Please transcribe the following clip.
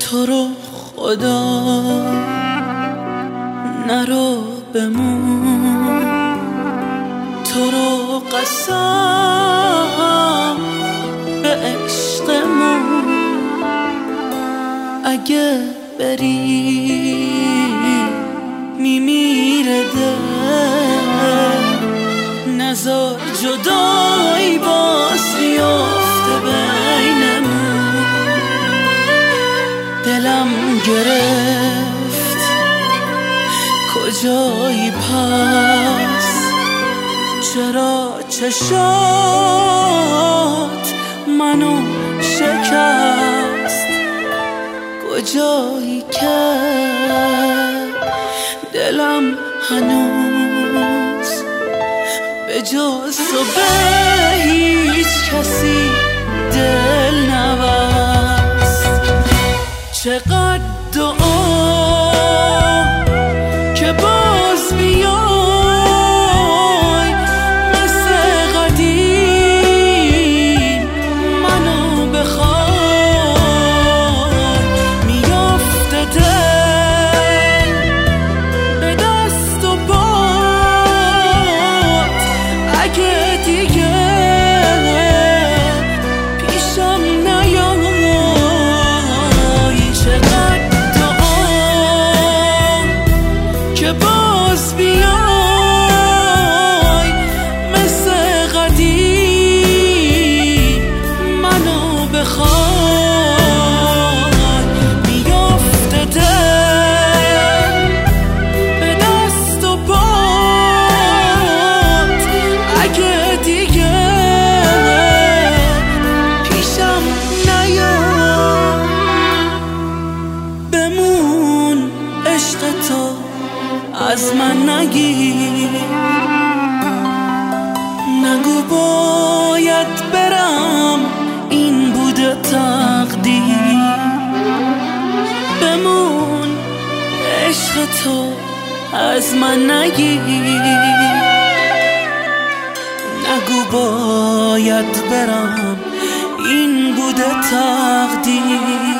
تو رو خدا نرو بمون، تو رو قسم به عشقمون، اگه بری میمیره دل، نذار جدایی باز بیافته بینمون. دلم گرفت کجایی پس، چرا چشات منو شکست، کجایی که دلم هنوز به جز تو به هیچ کسی دل نبست. چقدر دعا که باز بیای مثل قدیم منو بخوای، میافته دل به دست و پات، اگه دیگه پیشم نیای. چقدر دعا که باز بیای مثل قدیم منو بخوای، میافته دل به دست و پات، اگه دیگه پیشم نیای. بمون عشق تو از من نگیر، نگو باید برم این بوده تقدیر. بمون عشق تو از من نگیر، نگو باید برم این بوده تقدیر.